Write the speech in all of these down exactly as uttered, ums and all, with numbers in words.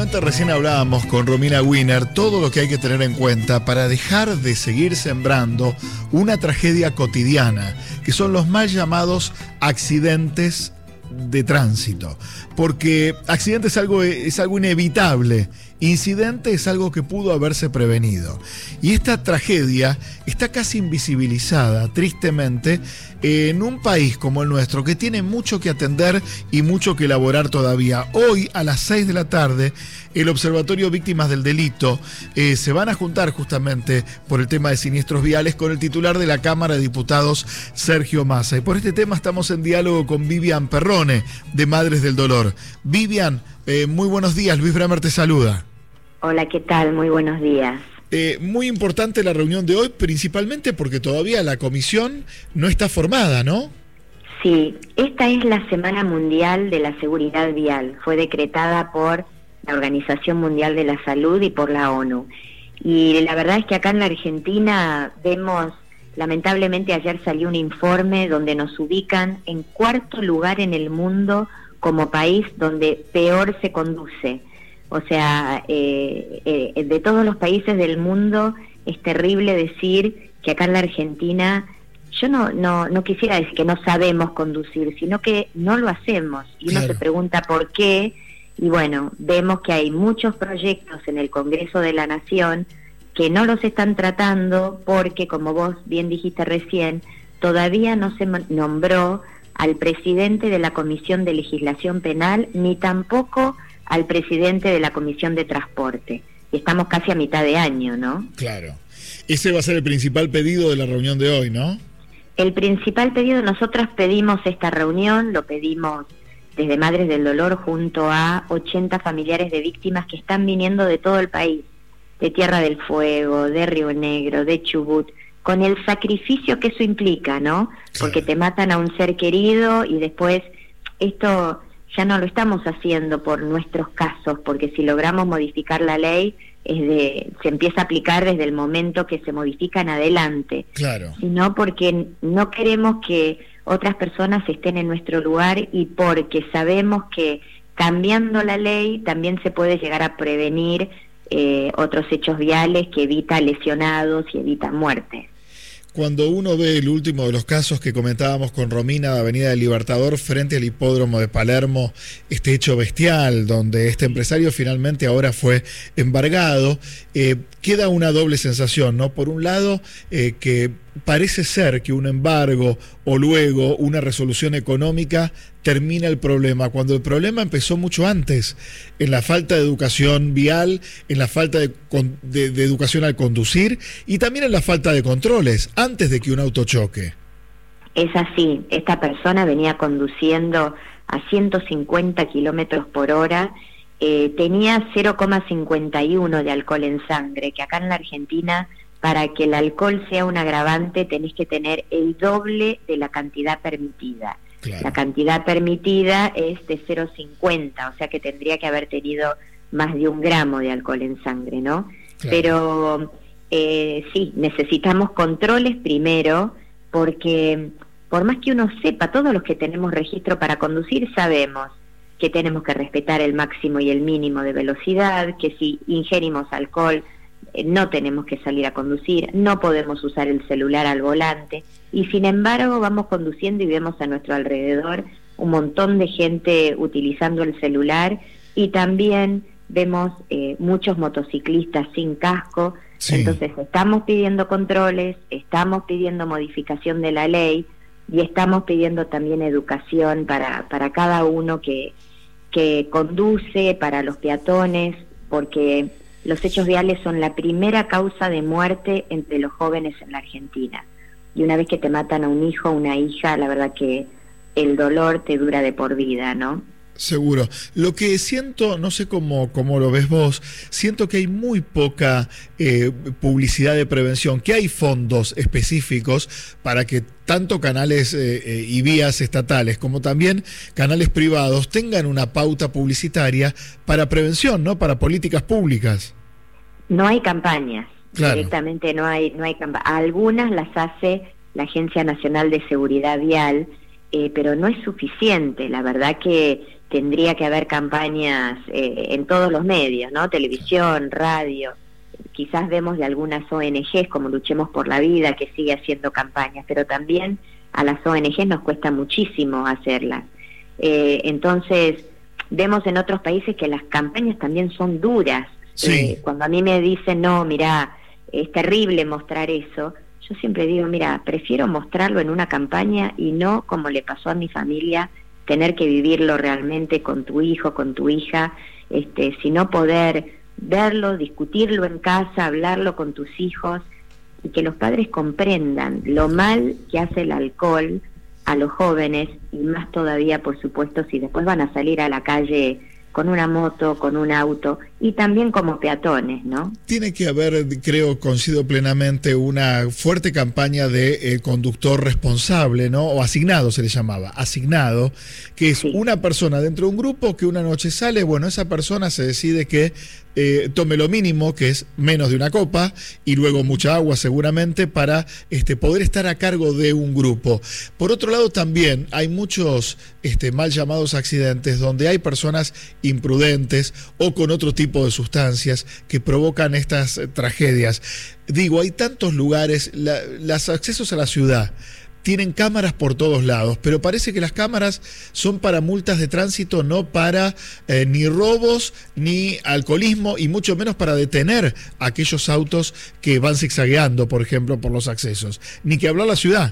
justamente recién hablábamos con Romina Wiener todo lo que hay que tener en cuenta para dejar de seguir sembrando una tragedia cotidiana, que son los mal llamados accidentes de tránsito. Porque accidente es algo, es algo inevitable, incidente es algo que pudo haberse prevenido. Y esta tragedia está casi invisibilizada, tristemente, en un país como el nuestro, que tiene mucho que atender y mucho que elaborar todavía. Hoy, a las seis de la tarde, el Observatorio Víctimas del Delito eh, se van a juntar justamente por el tema de siniestros viales con el titular de la Cámara de Diputados, Sergio Massa. Y por este tema estamos en diálogo con Vivian Perrone, de Madres del Dolor. Vivian, eh, muy buenos días, Luis Bramer te saluda. Hola, ¿qué tal? Muy buenos días. Eh, muy importante la reunión de hoy, principalmente porque todavía la comisión no está formada, ¿no? Sí, esta es la Semana Mundial de la Seguridad Vial. Fue decretada por la Organización Mundial de la Salud y por la ONU. Y la verdad es que acá en la Argentina vemos, lamentablemente ayer salió un informe donde nos ubican en cuarto lugar en el mundo como país donde peor se conduce. O sea, eh, eh, de todos los países del mundo es terrible decir que acá en la Argentina, yo no, no, no quisiera decir que no sabemos conducir, sino que no lo hacemos. Y uno Claro. se pregunta por qué, y bueno, vemos que hay muchos proyectos en el Congreso de la Nación que no los están tratando porque, como vos bien dijiste recién, todavía no se nombró al presidente de la Comisión de Legislación Penal, ni tampoco al presidente de la Comisión de Transporte. Y estamos casi a mitad de año, ¿no? Claro. Ese va a ser el principal pedido de la reunión de hoy, ¿no? El principal pedido, nosotras pedimos esta reunión, lo pedimos desde Madres del Dolor junto a ochenta familiares de víctimas que están viniendo de todo el país, de Tierra del Fuego, de Río Negro, de Chubut, con el sacrificio que eso implica, ¿no? Porque te matan a un ser querido y después esto ya no lo estamos haciendo por nuestros casos, porque si logramos modificar la ley, es de, se empieza a aplicar desde el momento que se modifica en adelante. Claro. Sino porque no queremos que otras personas estén en nuestro lugar y porque sabemos que cambiando la ley también se puede llegar a prevenir eh, otros hechos viales que evita lesionados y evita muertes. Cuando uno ve el último de los casos que comentábamos con Romina de Avenida del Libertador frente al hipódromo de Palermo, este hecho bestial donde este empresario finalmente ahora fue embargado, eh, queda una doble sensación, ¿no? Por un lado, eh, que parece ser que un embargo o luego una resolución económica termina el problema, cuando el problema empezó mucho antes, en la falta de educación vial, en la falta de, de, de educación al conducir y también en la falta de controles, antes de que un auto choque. Es así, esta persona venía conduciendo a ciento cincuenta kilómetros por hora, eh, tenía cero coma cincuenta y uno de alcohol en sangre, que acá en la Argentina, para que el alcohol sea un agravante, tenés que tener el doble de la cantidad permitida. Claro. La cantidad permitida es de cero coma cincuenta, o sea que tendría que haber tenido más de un gramo de alcohol en sangre, ¿no? Claro. Pero eh, sí, necesitamos controles primero, porque por más que uno sepa, todos los que tenemos registro para conducir sabemos que tenemos que respetar el máximo y el mínimo de velocidad, que si ingerimos alcohol no tenemos que salir a conducir, no podemos usar el celular al volante, y sin embargo vamos conduciendo y vemos a nuestro alrededor un montón de gente utilizando el celular, y también vemos eh, muchos motociclistas sin casco. Sí. Entonces estamos pidiendo controles, estamos pidiendo modificación de la ley, y estamos pidiendo también educación para, para cada uno que, que conduce, para los peatones, porque los hechos viales son la primera causa de muerte entre los jóvenes en la Argentina. Y una vez que te matan a un hijo o una hija, la verdad que el dolor te dura de por vida, ¿no? Seguro. Lo que siento, no sé cómo, cómo lo ves vos, siento que hay muy poca eh, publicidad de prevención, que hay fondos específicos para que tanto canales eh, eh, y vías estatales como también canales privados tengan una pauta publicitaria para prevención, ¿no? Para políticas públicas. No hay campañas, claro. Directamente no hay, no hay campañas. Algunas las hace la Agencia Nacional de Seguridad Vial, eh, pero no es suficiente. La verdad que tendría que haber campañas eh, en todos los medios, ¿no? Televisión, radio. Quizás vemos de algunas O N Ges como Luchemos por la Vida, que sigue haciendo campañas, pero también a las O N Ges nos cuesta muchísimo hacerlas. Eh, entonces, vemos en otros países que las campañas también son duras. Sí. Eh, cuando a mí me dicen, no, mira, es terrible mostrar eso, yo siempre digo, mira, prefiero mostrarlo en una campaña y no como le pasó a mi familia, tener que vivirlo realmente con tu hijo, con tu hija, este, sino poder verlo, discutirlo en casa, hablarlo con tus hijos, y que los padres comprendan lo mal que hace el alcohol a los jóvenes, y más todavía, por supuesto, si después van a salir a la calle con una moto, con un auto, y también como peatones, ¿no? Tiene que haber, creo, coincido plenamente, una fuerte campaña de eh, conductor responsable, ¿no? O asignado se le llamaba, asignado, que es sí. una persona dentro de un grupo que una noche sale, bueno, esa persona se decide que eh, tome lo mínimo, que es menos de una copa, y luego mucha agua seguramente, para este, poder estar a cargo de un grupo. Por otro lado, también hay muchos este, mal llamados accidentes donde hay personas imprudentes o con otro tipo de sustancias que provocan estas eh, tragedias. Digo, hay tantos lugares, la, los accesos a la ciudad tienen cámaras por todos lados, pero parece que las cámaras son para multas de tránsito, no para eh, ni robos, ni alcoholismo, y mucho menos para detener a aquellos autos que van zigzagueando, por ejemplo, por los accesos. Ni que hablar la ciudad.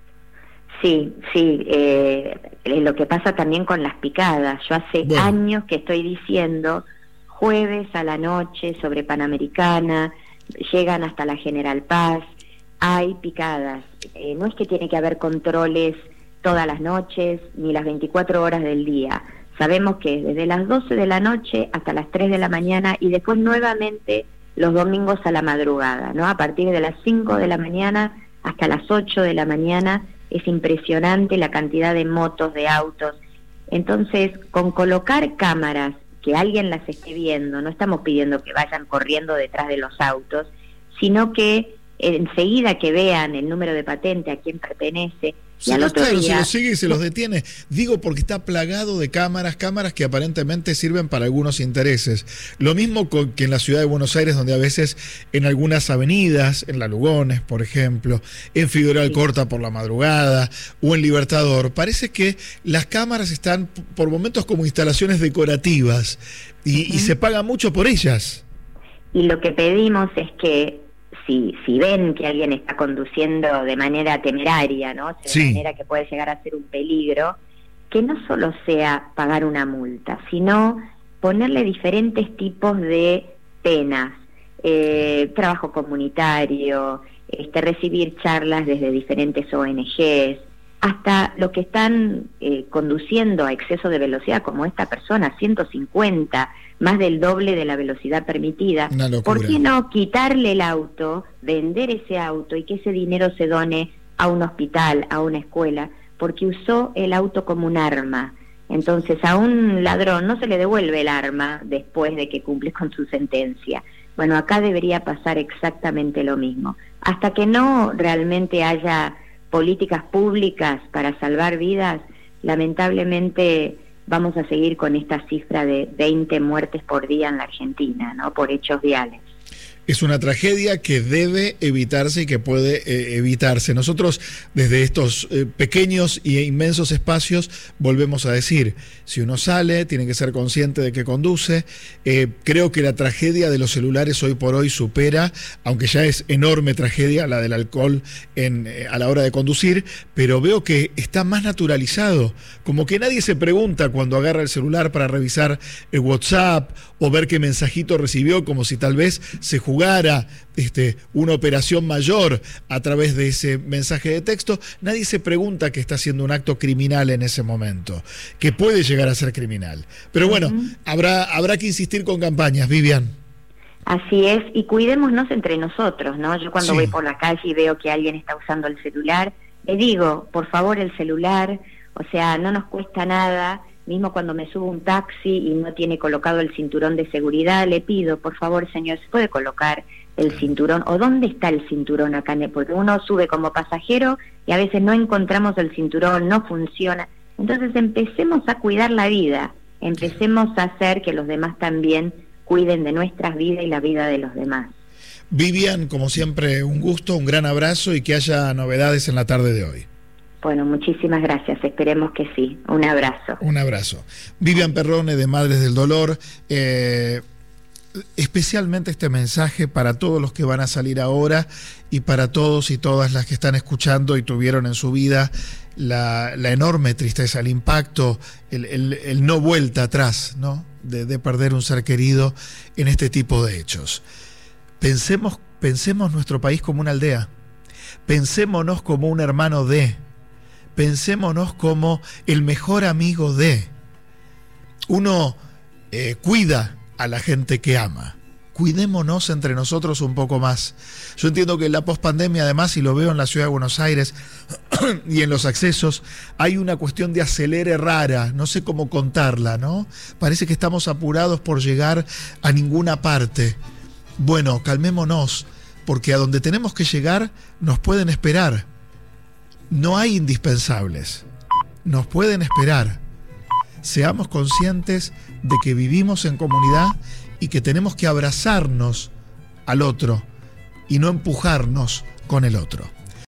Sí, sí, eh, lo que pasa también con las picadas. Yo hace bueno. años que estoy diciendo, jueves a la noche sobre Panamericana, llegan hasta la General Paz, hay picadas. Eh, no es que tiene que haber controles todas las noches, ni las veinticuatro horas del día. Sabemos que desde las doce de la noche hasta las tres de la mañana, y después nuevamente los domingos a la madrugada, ¿no? A partir de las cinco de la mañana hasta las ocho de la mañana, es impresionante la cantidad de motos, de autos. Entonces, con colocar cámaras, que alguien las esté viendo, no estamos pidiendo que vayan corriendo detrás de los autos, sino que enseguida que vean el número de patente, a quién pertenece, y se al los, otro claro, día... se los sigue y se los detiene. Digo porque está plagado de cámaras, cámaras que aparentemente sirven para algunos intereses. Lo mismo con, que en la ciudad de Buenos Aires, donde a veces en algunas avenidas, en La Lugones, por ejemplo, en Figueroa Alcorta por la madrugada, o en Libertador, parece que las cámaras están por momentos como instalaciones decorativas, y, uh-huh. y se paga mucho por ellas. Y lo que pedimos es que Si, si ven que alguien está conduciendo de manera temeraria, ¿no? O sea, sí. de manera que puede llegar a ser un peligro, que no solo sea pagar una multa, sino ponerle diferentes tipos de penas, eh, trabajo comunitario, este, recibir charlas desde diferentes O N Ges, hasta lo que están eh, conduciendo a exceso de velocidad, como esta persona, ciento cincuenta, más del doble de la velocidad permitida. ¿Por qué no quitarle el auto, vender ese auto y que ese dinero se done a un hospital, a una escuela? Porque usó el auto como un arma. Entonces a un ladrón no se le devuelve el arma después de que cumple con su sentencia. Bueno, acá debería pasar exactamente lo mismo. Hasta que no realmente haya políticas públicas para salvar vidas, lamentablemente vamos a seguir con esta cifra de veinte muertes por día en la Argentina, ¿no? Por hechos viales. Es una tragedia que debe evitarse y que puede eh, evitarse. Nosotros, desde estos eh, pequeños e inmensos espacios, volvemos a decir, si uno sale, tiene que ser consciente de que conduce. Eh, creo que la tragedia de los celulares hoy por hoy supera, aunque ya es enorme tragedia, la del alcohol en, eh, a la hora de conducir, pero veo que está más naturalizado. Como que nadie se pregunta cuando agarra el celular para revisar el WhatsApp o ver qué mensajito recibió, como si tal vez se jugara este, una operación mayor a través de ese mensaje de texto. Nadie se pregunta que está haciendo un acto criminal en ese momento, que puede llegar a ser criminal. Pero bueno, uh-huh. habrá, habrá que insistir con campañas, Vivian. Así es, y cuidémonos entre nosotros, ¿no? Yo cuando sí. voy por la calle y veo que alguien está usando el celular, le digo, por favor, el celular, o sea, no nos cuesta nada. Mismo cuando me subo un taxi y no tiene colocado el cinturón de seguridad, le pido, por favor, señor, ¿se puede colocar el cinturón, o dónde está el cinturón acá, porque uno sube como pasajero y a veces no encontramos el cinturón, no funciona. Entonces empecemos a cuidar la vida, empecemos a hacer que los demás también cuiden de nuestras vidas y la vida de los demás. Vivian, como siempre, un gusto, un gran abrazo y que haya novedades en la tarde de hoy. Bueno, muchísimas gracias, esperemos que sí. Un abrazo. Un abrazo. Vivian Perrone, de Madres del Dolor. Eh, especialmente este mensaje para todos los que van a salir ahora y para todos y todas las que están escuchando y tuvieron en su vida la, la enorme tristeza, el impacto, el, el, el no vuelta atrás, ¿no? De, de perder un ser querido en este tipo de hechos. Pensemos, pensemos nuestro país como una aldea. Pensémonos como un hermano de... Pensémonos como el mejor amigo de. Uno eh, cuida a la gente que ama. Cuidémonos entre nosotros un poco más. Yo entiendo que en la pospandemia, además, y lo veo en la ciudad de Buenos Aires y en los accesos, hay una cuestión de acelere rara, no sé cómo contarla, ¿no? Parece que estamos apurados por llegar a ninguna parte. Bueno, calmémonos, porque a donde tenemos que llegar nos pueden esperar. No hay indispensables, nos pueden esperar. Seamos conscientes de que vivimos en comunidad y que tenemos que abrazarnos al otro y no empujarnos con el otro.